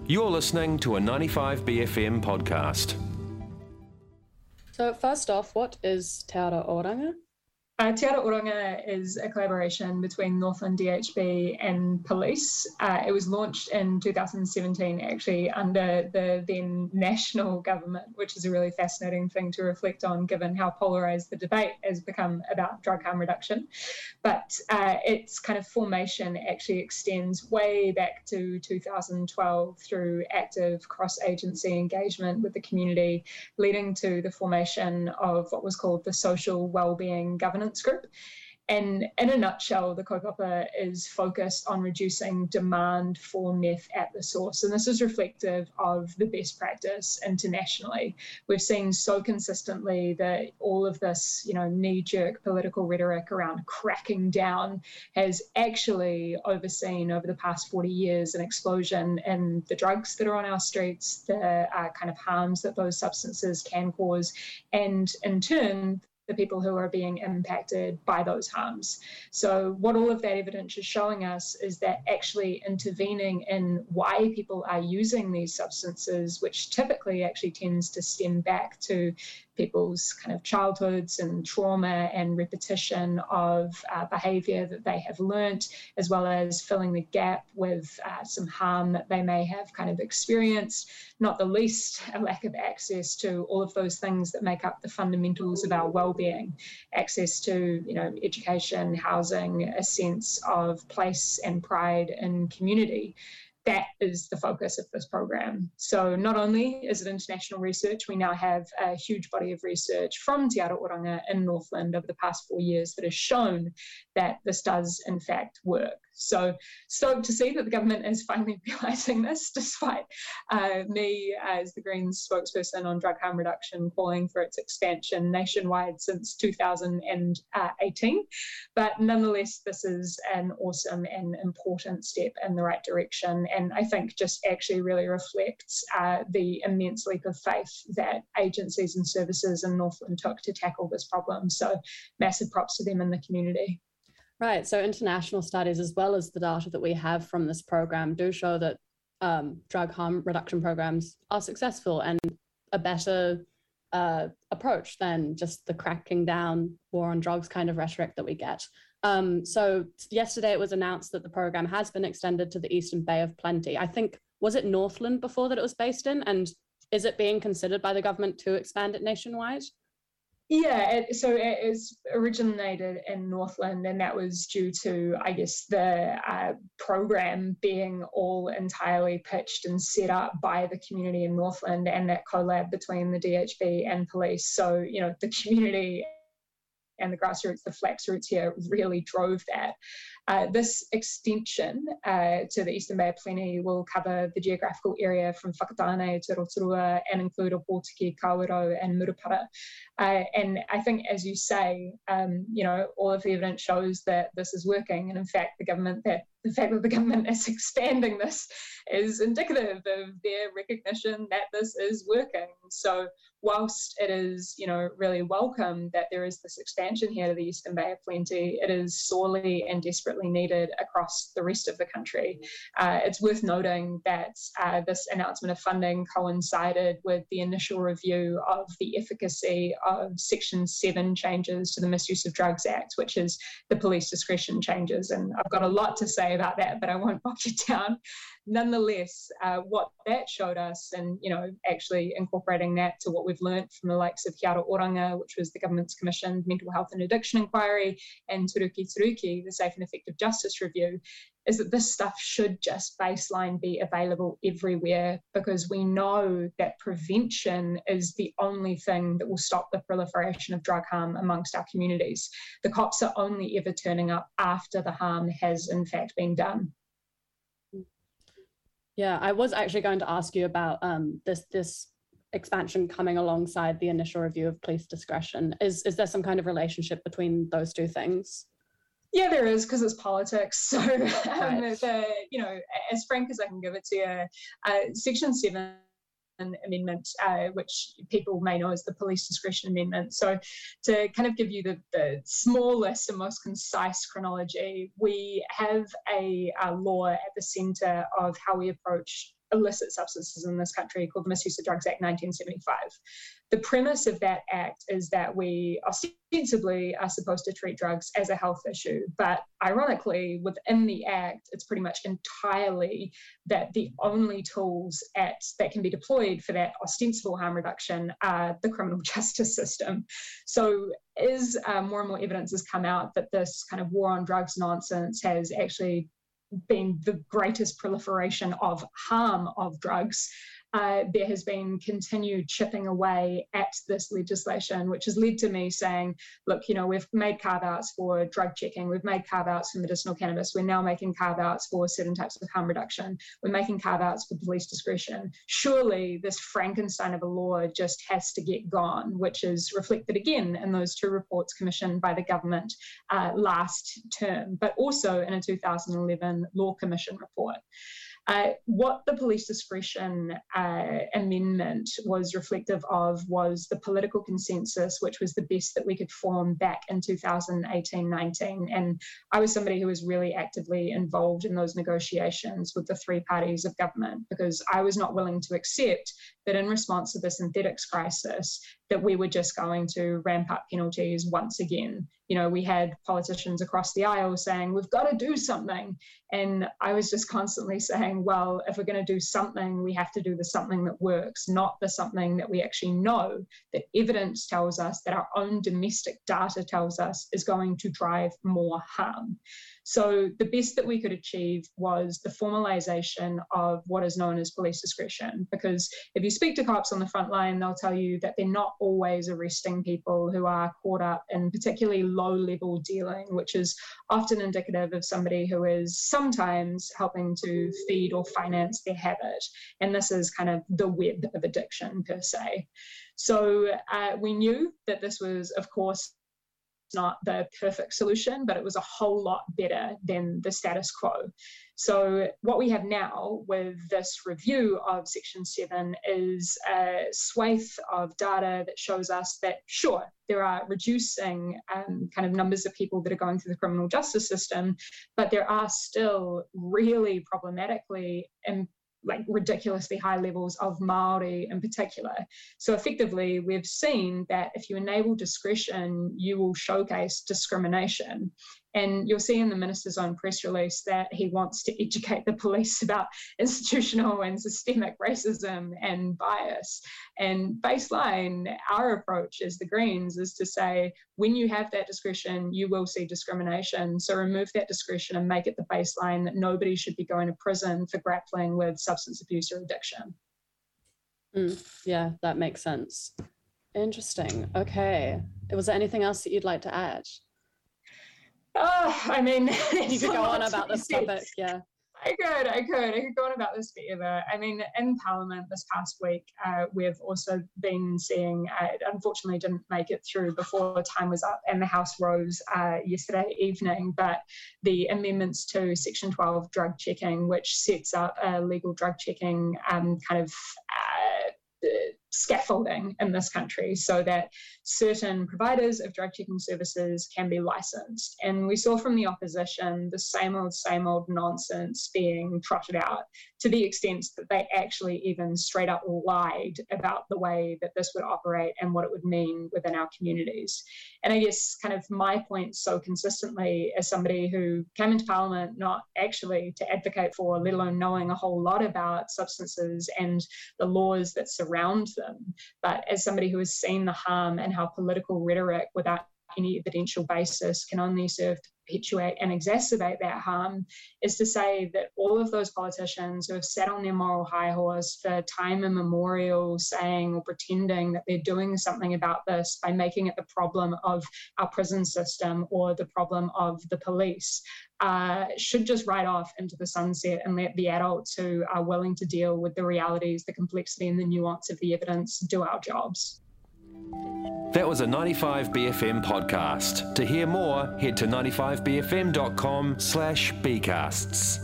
You're listening to a 95BFM podcast. So first off, what is Te Ara Oranga? Te Ara Oranga is a collaboration between Northland DHB and police. It was launched in 2017, actually, under the then national government, which is a really fascinating thing to reflect on, given how polarised the debate has become about drug harm reduction. But its kind of formation actually extends way back to 2012 through active cross-agency engagement with the community, leading to the formation of what was called the Social Wellbeing Governance Group. And in a nutshell, the kaupapa is focused on reducing demand for meth at the source. And this is reflective of the best practice internationally. We've seen so consistently that all of this, knee-jerk political rhetoric around cracking down has actually overseen over the past 40 years an explosion in the drugs that are on our streets, the kind of harms that those substances can cause, and in turn, the people who are being impacted by those harms. So what all of that evidence is showing us is that actually intervening in why people are using these substances, which typically actually tends to stem back to people's kind of childhoods and trauma and repetition of behaviour that they have learnt, as well as filling the gap with some harm that they may have kind of experienced, not the least a lack of access to all of those things that make up the fundamentals of our well-being, access to, education, housing, a sense of place and pride in community. That is the focus of this program. So not only is it international research, we now have a huge body of research from Te Ara Oranga in Northland over the past 4 years that has shown that this does in fact work. So stoked to see that the government is finally realising this, despite me as the Greens spokesperson on drug harm reduction calling for its expansion nationwide since 2018. But nonetheless, this is an awesome and important step in the right direction, and I think just actually really reflects the immense leap of faith that agencies and services in Northland took to tackle this problem. So massive props to them in the community. Right, so international studies as well as the data that we have from this program do show that drug harm reduction programs are successful and a better approach than just the cracking down war on drugs kind of rhetoric that we get. So yesterday it was announced that the program has been extended to the Eastern Bay of Plenty. I think, was it Northland before that it was based in? And is it being considered by the government to expand it nationwide? Yeah, so it is originated in Northland, and that was due to, I guess, the program being all entirely pitched and set up by the community in Northland and that collab between the DHB and police. So, the community and the grassroots, the flax roots here really drove that. This extension to the Eastern Bay of Plenty will cover the geographical area from Whakatane to Rotorua and include Opotiki, Kawerau and Murupara. And I think, as you say, all of the evidence shows that this is working. And in fact, the fact that the government is expanding this is indicative of their recognition that this is working. So whilst it is, really welcome that there is this expansion here to the Eastern Bay of Plenty, it is sorely and desperately needed across the rest of the country. It's worth noting that this announcement of funding coincided with the initial review of the efficacy of Section 7 changes to the Misuse of Drugs Act, which is the police discretion changes. And I've got a lot to say about that, but I won't bog you down. Nonetheless, what that showed us, and actually incorporating that to what we've learned from the likes of Te Ara Oranga, which was the government's commissioned mental health and addiction inquiry, and Turuki, the Safe and Effective Justice Review, is that this stuff should just baseline be available everywhere, because we know that prevention is the only thing that will stop the proliferation of drug harm amongst our communities. The cops are only ever turning up after the harm has in fact been done. Yeah, I was actually going to ask you about this expansion coming alongside the initial review of police discretion. Is there some kind of relationship between those two things? Yeah, there is, because it's politics. So, Right. as frank as I can give it to you, Section 7 amendment, which people may know as the police discretion amendment. So to kind of give you the smallest and most concise chronology, we have a law at the centre of how we approach illicit substances in this country called the Misuse of Drugs Act 1975. The premise of that act is that we ostensibly are supposed to treat drugs as a health issue, but ironically, within the act, it's pretty much entirely that the only tools that can be deployed for that ostensible harm reduction are the criminal justice system. So as more and more evidence has come out that this kind of war on drugs nonsense has actually been the greatest proliferation of harm of drugs, there has been continued chipping away at this legislation, which has led to me saying, look, we've made carve-outs for drug checking, we've made carve-outs for medicinal cannabis, we're now making carve-outs for certain types of harm reduction, we're making carve-outs for police discretion. Surely this Frankenstein of a law just has to get gone, which is reflected again in those 2 reports commissioned by the government last term, but also in a 2011 Law Commission report. What the police discretion amendment was reflective of was the political consensus, which was the best that we could form back in 2018-19. And I was somebody who was really actively involved in those negotiations with the 3 parties of government, because I was not willing to accept that in response to the synthetics crisis, that we were just going to ramp up penalties once again. We had politicians across the aisle saying, we've got to do something. And I was just constantly saying, well, if we're going to do something, we have to do the something that works, not the something that we actually know, that evidence tells us, that our own domestic data tells us is going to drive more harm. So the best that we could achieve was the formalisation of what is known as police discretion, because if you speak to cops on the front line, they'll tell you that they're not always arresting people who are caught up in particularly low-level dealing, which is often indicative of somebody who is sometimes helping to feed or finance their habit. And this is kind of the web of addiction per se. So we knew that this was, of course, not the perfect solution, but it was a whole lot better than the status quo. So what we have now with this review of Section 7 is a swathe of data that shows us that, sure, there are reducing kind of numbers of people that are going through the criminal justice system, but there are still really problematically ridiculously high levels of Māori in particular. So effectively, we've seen that if you enable discretion, you will showcase discrimination. And you'll see in the minister's own press release that he wants to educate the police about institutional and systemic racism and bias. And baseline, our approach as the Greens is to say, when you have that discretion, you will see discrimination. So remove that discretion and make it the baseline that nobody should be going to prison for grappling with substance abuse or addiction. Yeah, that makes sense. Interesting. Okay. Was there anything else that you'd like to add? I mean, you could go on about this topic, yeah. I could go on about this forever. I mean, in Parliament this past week, we've also been seeing, it unfortunately didn't make it through before time was up and the House rose yesterday evening, but the amendments to Section 12 drug checking, which sets up a legal drug checking scaffolding in this country so that certain providers of drug checking services can be licensed. And we saw from the opposition the same old nonsense being trotted out, to the extent that they actually even straight up lied about the way that this would operate and what it would mean within our communities. And I guess kind of my point so consistently as somebody who came into Parliament not actually to advocate for, let alone knowing a whole lot about substances and the laws that surround them, but as somebody who has seen the harm and how political rhetoric without any evidential basis can only serve to perpetuate and exacerbate that harm, is to say that all of those politicians who have sat on their moral high horse for time immemorial saying or pretending that they're doing something about this by making it the problem of our prison system or the problem of the police should just ride off into the sunset and let the adults who are willing to deal with the realities, the complexity and the nuance of the evidence do our jobs. That was a 95BFM podcast. To hear more, head to 95bfm.com/bcasts.